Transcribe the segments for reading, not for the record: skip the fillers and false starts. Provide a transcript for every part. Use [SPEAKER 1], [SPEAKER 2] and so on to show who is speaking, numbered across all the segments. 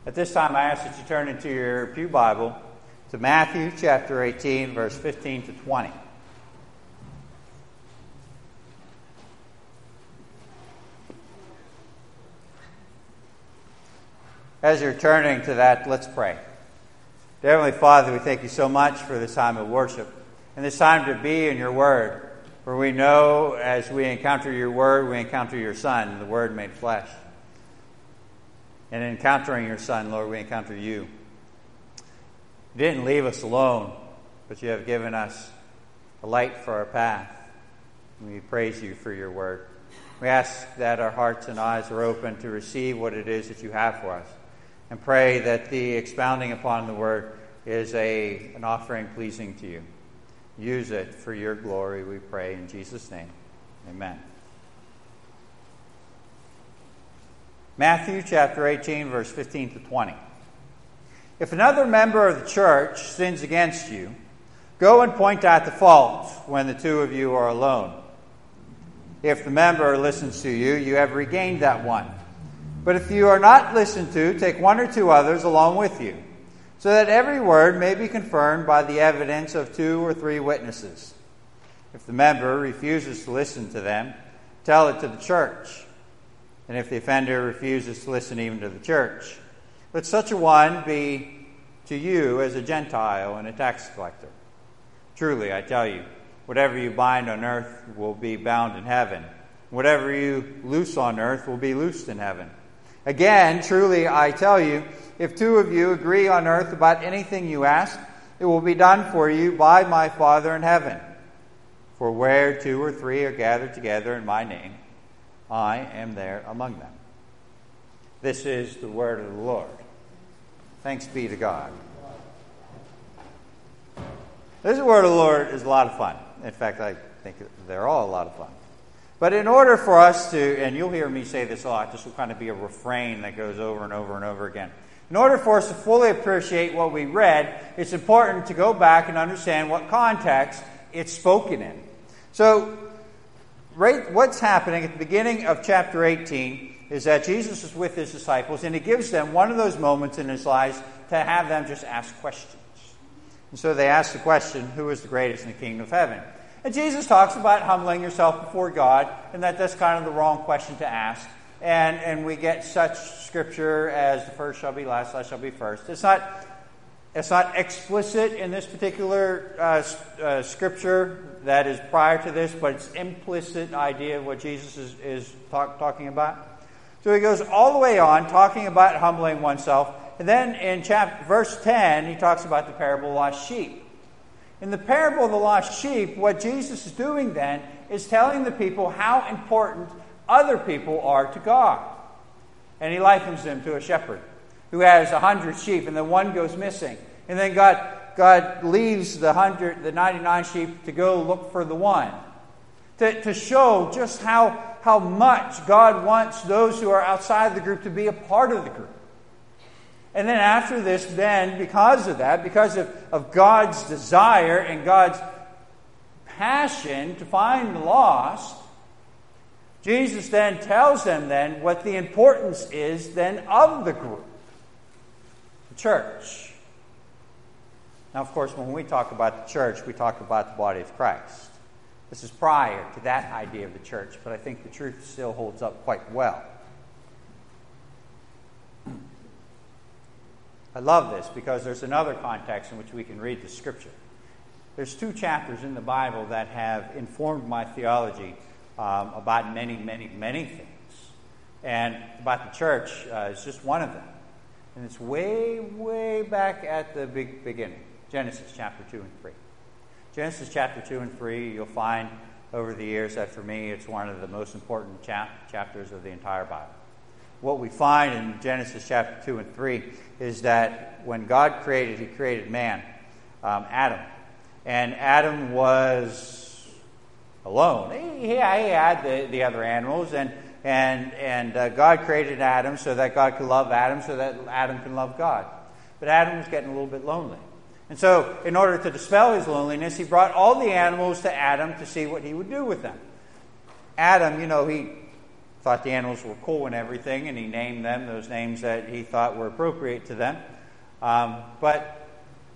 [SPEAKER 1] At this time, I ask that you turn into your pew Bible to Matthew chapter 18, verse 15 to 20. As you're turning to that, let's pray. Dear Heavenly Father, we thank you so much for this time of worship and this time to be in your Word, for we know as we encounter your Word, we encounter your Son, the Word made flesh. And in encountering your Son, Lord, we encounter you. You didn't leave us alone, but you have given us a light for our path. And we praise you for your Word. We ask that our hearts and eyes are open to receive what it is that you have for us, and pray that the expounding upon the Word is an offering pleasing to you. Use it for your glory, we pray in Jesus' name. Amen. Matthew chapter 18, verse 15 to 20. If another member of the church sins against you, go and point out the fault when the two of you are alone. If the member listens to you, you have regained that one. But if you are not listened to, take one or two others along with you, so that every word may be confirmed by the evidence of 2 or 3 witnesses. If the member refuses to listen to them, tell it to the church. And if the offender refuses to listen even to the church, let such a one be to you as a Gentile and a tax collector. Truly, I tell you, whatever you bind on earth will be bound in heaven. Whatever you loose on earth will be loosed in heaven. Again, truly, I tell you, if 2 of you agree on earth about anything you ask, it will be done for you by my Father in heaven. For where 2 or 3 are gathered together in my name, I am there among them. This is the word of the Lord. Thanks be to God. This word of the Lord is a lot of fun. In fact, I think they're all a lot of fun. But in order for us to, and you'll hear me say this a lot, this will kind of be a refrain that goes over and over and over again. In order for us to fully appreciate what we read, it's important to go back and understand what context it's spoken in. So, what's happening at the beginning of chapter 18 is that Jesus is with his disciples, and he gives them one of those moments in his lives to have them just ask questions. And so they ask the question, who is the greatest in the kingdom of heaven? And Jesus talks about humbling yourself before God, and that's kind of the wrong question to ask. And we get such scripture as the first shall be last, last shall be first. It's not explicit in this particular scripture that is prior to this, but it's implicit idea of what Jesus is talking about. So he goes all the way on, talking about humbling oneself. And then in verse 10, he talks about the parable of the lost sheep. In the parable of the lost sheep, what Jesus is doing then is telling the people how important other people are to God. And he likens them to a shepherd who has 100 sheep, and then one goes missing. And then God leaves the 99 sheep to go look for the one. To show just how much God wants those who are outside the group to be a part of the group. And then after this, then, because of that, because of God's desire and God's passion to find the lost, Jesus then tells them then what the importance is then of the group, the church. Now, of course, when we talk about the church, we talk about the body of Christ. This is prior to that idea of the church, but I think the truth still holds up quite well. I love this because there's another context in which we can read the scripture. There's 2 chapters in the Bible that have informed my theology about many, many, many things. And about the church is just one of them. And it's way, way back at the beginning. Genesis chapter 2 and 3. Genesis chapter 2 and 3, you'll find over the years that for me it's one of the most important chapters of the entire Bible. What we find in Genesis chapter 2 and 3 is that when God created, he created man, Adam. And Adam was alone. He had the other animals, and God created Adam so that God could love Adam, so that Adam can love God. But Adam was getting a little bit lonely. And so, in order to dispel his loneliness, he brought all the animals to Adam to see what he would do with them. Adam, he thought the animals were cool and everything, and he named them those names that he thought were appropriate to them. But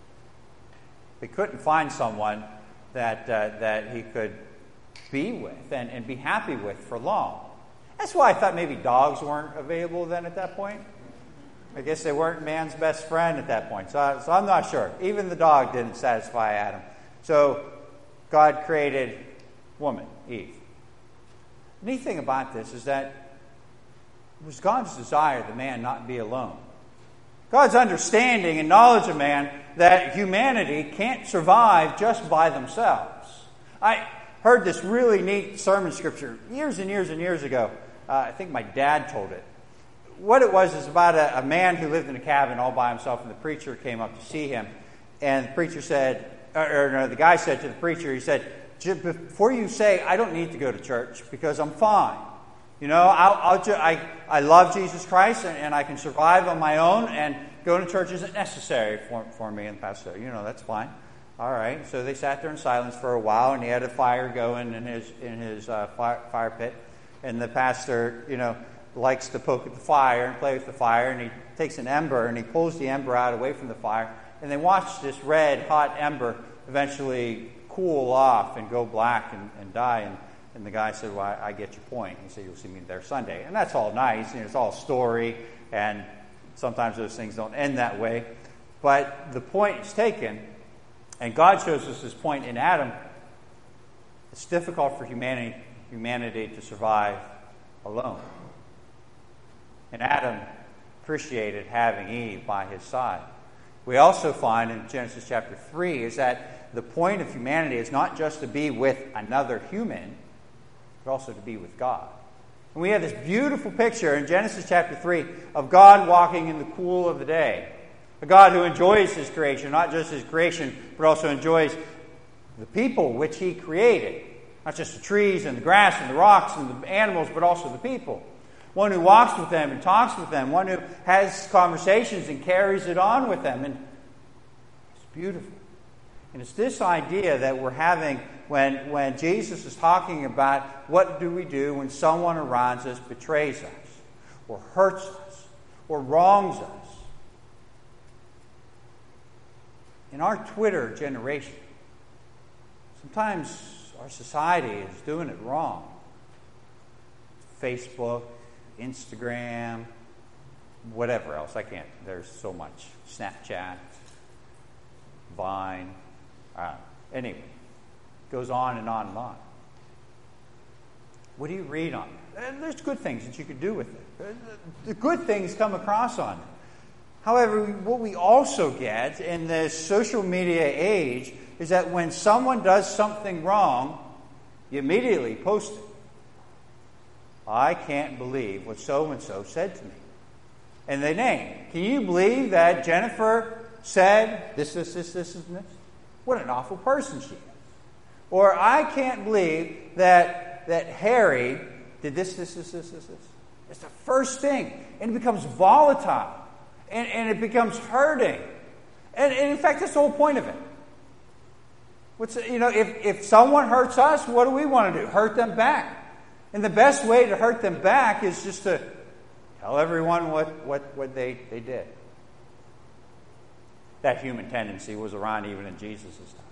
[SPEAKER 1] they couldn't find someone that he could be with and be happy with for long. That's why I thought maybe dogs weren't available then at that point. I guess they weren't man's best friend at that point. So I'm not sure. Even the dog didn't satisfy Adam. So God created woman, Eve. The neat thing about this is that it was God's desire that man not be alone. God's understanding and knowledge of man that humanity can't survive just by themselves. I heard this really neat sermon scripture years and years and years ago. I think my dad told it. What it was is about a man who lived in a cabin all by himself, and the preacher came up to see him. And the preacher said, the guy said to the preacher, he said, before you say, I don't need to go to church because I'm fine. You know, I love Jesus Christ and I can survive on my own, and going to church isn't necessary for me. And the pastor said, that's fine. All right. So they sat there in silence for a while, and he had a fire going in his fire pit. And the pastor, likes to poke at the fire and play with the fire, and he takes an ember and he pulls the ember out away from the fire, and they watch this red hot ember eventually cool off and go black and die. And the guy said, well, I get your point. He said, you'll see me there Sunday. And that's all nice. It's all story, and sometimes those things don't end that way. But the point is taken, and God shows us this point in Adam. It's difficult for humanity to survive alone. And Adam appreciated having Eve by his side. We also find in Genesis chapter 3 is that the point of humanity is not just to be with another human, but also to be with God. And we have this beautiful picture in Genesis chapter 3 of God walking in the cool of the day. A God who enjoys his creation, not just his creation, but also enjoys the people which he created. Not just the trees and the grass and the rocks and the animals, but also the people. One who walks with them and talks with them. One who has conversations and carries it on with them. And it's beautiful. And it's this idea that we're having when Jesus is talking about what do we do when someone around us betrays us, or hurts us, or wrongs us. In our Twitter generation, sometimes our society is doing it wrong. Facebook, Instagram, whatever else. There's so much. Snapchat, Vine. Anyway, goes on and on and on. What do you read on it? There's good things that you could do with it. The good things come across on it. However, what we also get in this social media age is that when someone does something wrong, you immediately post it. I can't believe what so-and-so said to me. And they name. Can you believe that Jennifer said this, and this? What an awful person she is. Or I can't believe that Harry did this. It's the first thing. And it becomes volatile. And it becomes hurting. And in fact, that's the whole point of it. If someone hurts us, what do we want to do? Hurt them back. And the best way to hurt them back is just to tell everyone what they did. That human tendency was around even in Jesus' time.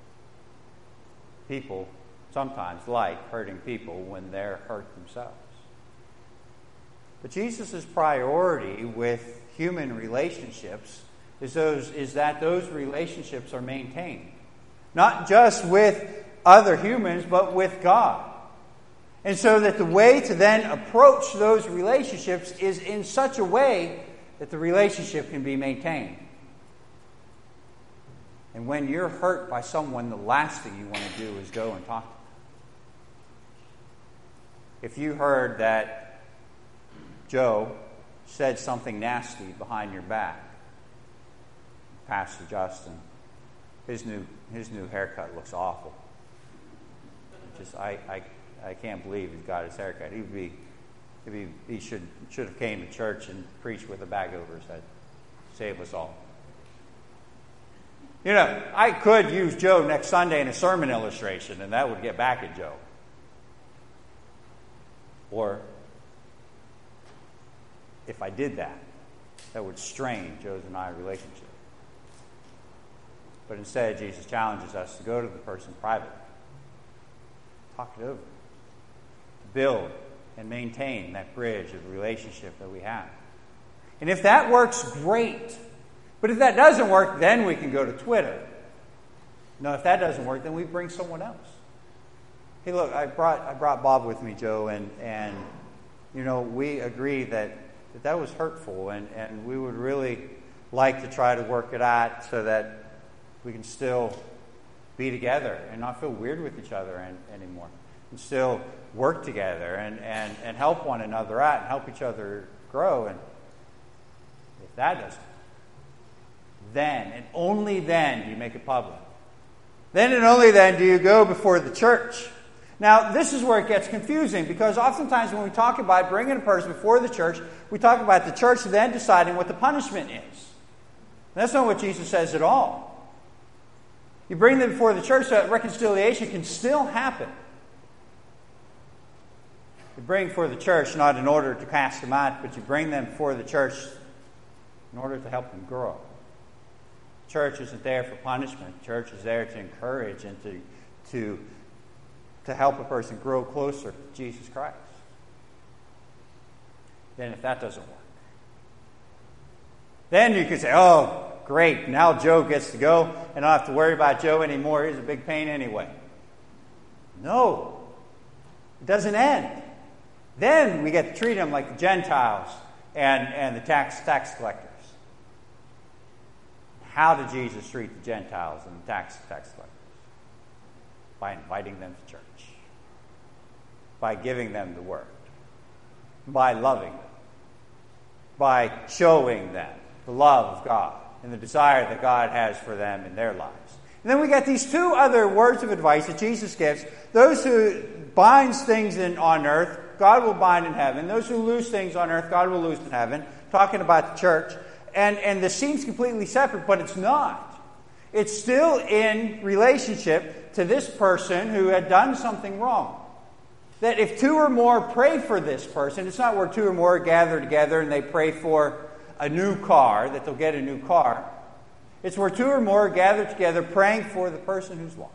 [SPEAKER 1] People sometimes like hurting people when they're hurt themselves. But Jesus' priority with human relationships is that those relationships are maintained. Not just with other humans, but with God. And so that the way to then approach those relationships is in such a way that the relationship can be maintained. And when you're hurt by someone, the last thing you want to do is go and talk to them. If you heard that Joe said something nasty behind your back, Pastor Justin, his new haircut looks awful. I can't believe he's got his haircut. He should have came to church and preached with a bag over his head. Save us all. I could use Joe next Sunday in a sermon illustration, and that would get back at Joe. Or if I did that. That would strain Joe's and I's relationship. But instead, Jesus challenges us to go to the person privately, talk it over, build and maintain that bridge of relationship that we have. And if that works, great. But if that doesn't work, then we can go to Twitter. No, if that doesn't work, then we bring someone else. Hey, look, I brought Bob with me, Joe, and we agree that was hurtful, and we would really like to try to work it out so that we can still be together and not feel weird with each other anymore, and still work together and help one another out and help each other grow. And if that doesn't, then and only then do you make it public. Then and only then do you go before the church. Now, this is where it gets confusing, because oftentimes when we talk about bringing a person before the church, we talk about the church then deciding what the punishment is. That's not what Jesus says at all. You bring them before the church so that reconciliation can still happen. You bring before the church not in order to cast them out, but you bring them before the church in order to help them grow. The church isn't there for punishment. The church is there to encourage and to help a person grow closer to Jesus Christ. Then if that doesn't work, then you can say, oh, great, now Joe gets to go, and I don't have to worry about Joe anymore. He's a big pain anyway. No, it doesn't end. Then we get to treat him like the Gentiles and the tax collectors. How did Jesus treat the Gentiles and the tax collectors? By inviting them to church, by giving them the word, by loving them, by showing them the love of God and the desire that God has for them in their lives. And then we got these two other words of advice that Jesus gives. Those who binds things on earth, God will bind in heaven. Those who loose things on earth, God will loose in heaven. Talking about the church. And this seems completely separate, but it's not. It's still in relationship to this person who had done something wrong. That if two or more pray for this person, it's not where two or more gather together and they pray for a new car, that they'll get a new car. It's where two or more gather together praying for the person who's lost.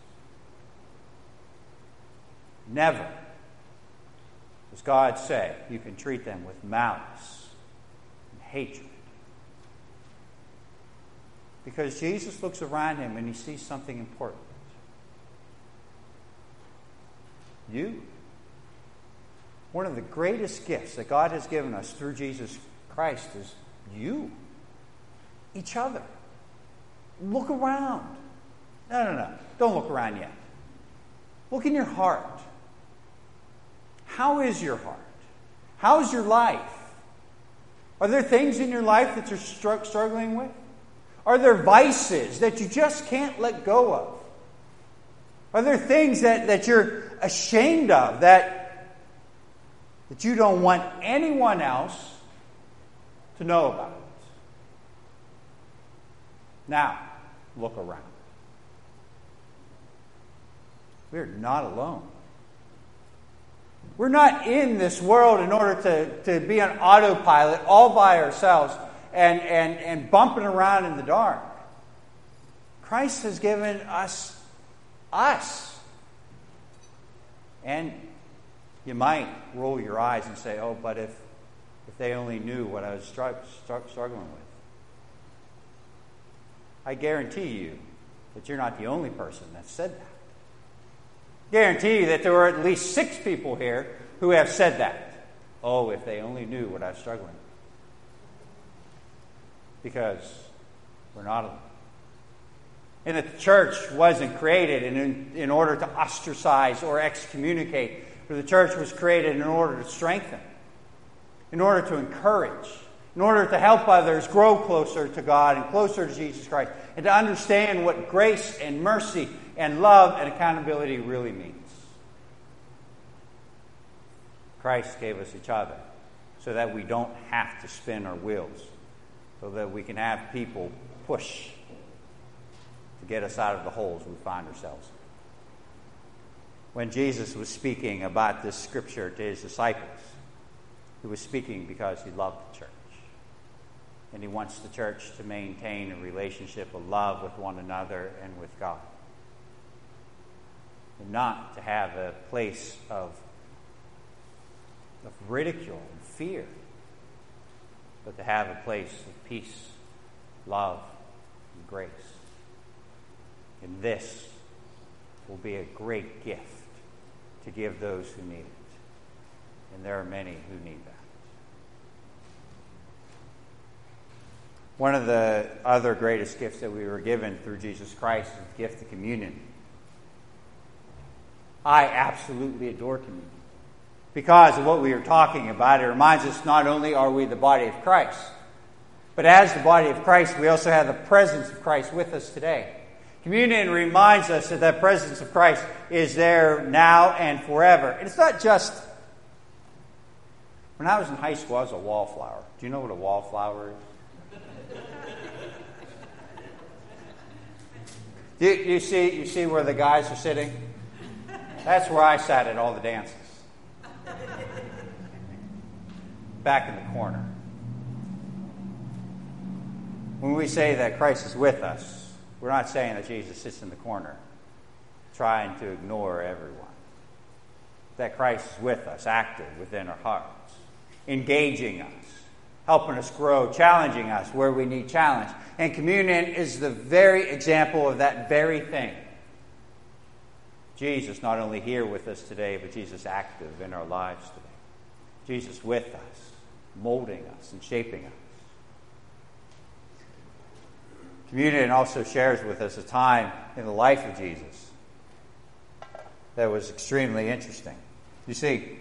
[SPEAKER 1] Never does God say you can treat them with malice and hatred. Because Jesus looks around him and he sees something important. You. One of the greatest gifts that God has given us through Jesus Christ is you. Each other. Look around. No. Don't look around yet. Look in your heart. How is your heart? How is your life? Are there things in your life that you're struggling with? Are there vices that you just can't let go of? Are there things that you're ashamed of, that you don't want anyone else to know about? Now, look around. We're not alone. We're not in this world in order to be on autopilot all by ourselves and bumping around in the dark. Christ has given us. And you might roll your eyes and say, oh, but if they only knew what I was struggling with. I guarantee you that you're not the only person that said that. Guarantee you that there were at least 6 people here who have said that. Oh, if they only knew what I was struggling with. Because we're not alone. And that the church wasn't created in order to ostracize or excommunicate. But the church was created in order to strengthen, in order to encourage, in order to help others grow closer to God and closer to Jesus Christ, and to understand what grace and mercy and love and accountability really means. Christ gave us each other so that we don't have to spin our wheels, so that we can have people push to get us out of the holes we find ourselves in. When Jesus was speaking about this scripture to his disciples, He was speaking because he loved the church. And he wants the church to maintain a relationship of love with one another and with God. And not to have a place of ridicule and fear, but to have a place of peace, love, and grace. And this will be a great gift to give those who need it. And there are many who need that. One of the other greatest gifts that we were given through Jesus Christ is the gift of communion. I absolutely adore communion. Because of what we are talking about, it reminds us not only are we the body of Christ, but as the body of Christ, we also have the presence of Christ with us today. Communion reminds us that the presence of Christ is there now and forever. And it's not just... When I was in high school, I was a wallflower. Do you know what a wallflower is? You see where the guys are sitting? That's where I sat at all the dances. Back in the corner. When we say that Christ is with us, we're not saying that Jesus sits in the corner trying to ignore everyone. That Christ is with us, active within our hearts, engaging us, helping us grow, challenging us where we need challenge. And communion is the very example of that very thing. Jesus not only here with us today, but Jesus active in our lives today. Jesus with us, molding us and shaping us. Communion also shares with us a time in the life of Jesus that was extremely interesting. You see,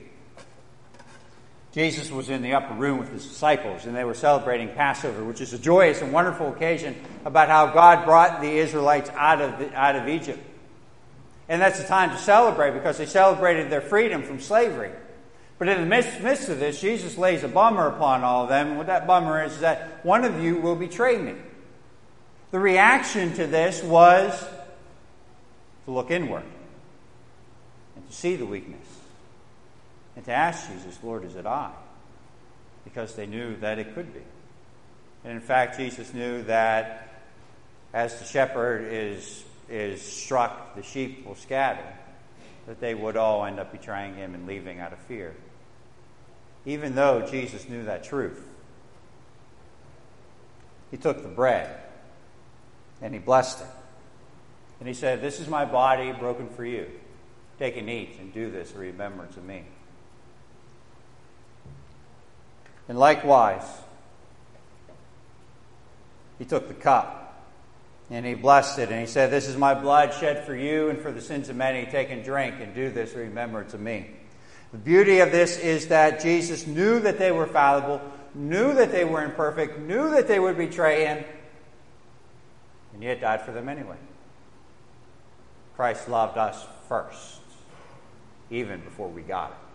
[SPEAKER 1] Jesus was in the upper room with his disciples, and they were celebrating Passover, which is a joyous and wonderful occasion about how God brought the Israelites out of Egypt. And that's a time to celebrate because they celebrated their freedom from slavery. But in the midst of this, Jesus lays a bummer upon all of them. And what that bummer is that one of you will betray me. The reaction to this was to look inward and to see the weakness and to ask Jesus, Lord, is it I? Because they knew that it could be. And in fact, Jesus knew that as the shepherd is struck, the sheep will scatter, that they would all end up betraying him and leaving out of fear. Even though Jesus knew that truth, he took the bread and he blessed it. And he said, this is my body broken for you. Take and eat and do this in remembrance of me. And likewise, he took the cup and he blessed it and he said, this is my blood shed for you and for the sins of many. Take and drink and do this in remembrance of me. The beauty of this is that Jesus knew that they were fallible, knew that they were imperfect, knew that they would betray him, and yet died for them anyway. Christ loved us first, even before we got it.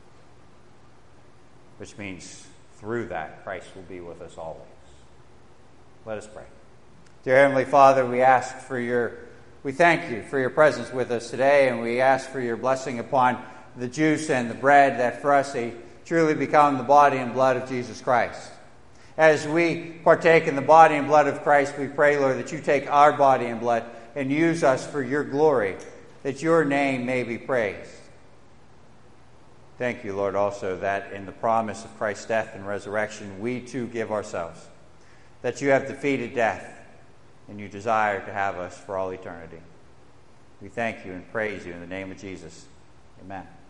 [SPEAKER 1] Which means through that, Christ will be with us always. Let us pray. Dear Heavenly Father, we thank you for your presence with us today, and we ask for your blessing upon the juice and the bread, that for us they truly become the body and blood of Jesus Christ. As we partake in the body and blood of Christ, we pray, Lord, that you take our body and blood and use us for your glory, that your name may be praised. Thank you, Lord, also that in the promise of Christ's death and resurrection, we too give ourselves, that you have defeated death and you desire to have us for all eternity. We thank you and praise you in the name of Jesus. Amen.